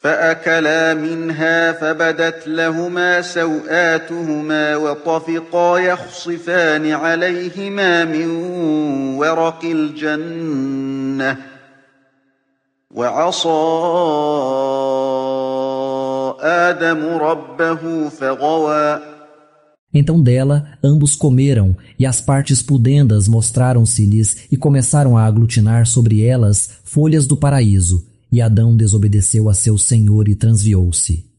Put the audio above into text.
فأكلا منها فبدت لهما سوآتهما وطفقا يخصفان عليهما من ورق الجنة وعصى آدم ربه فغوى. Então dela ambos comeram, e as partes pudendas mostraram-se-lhes e começaram a aglutinar sobre elas folhas do paraíso, e Adão desobedeceu a seu senhor e transviou-se.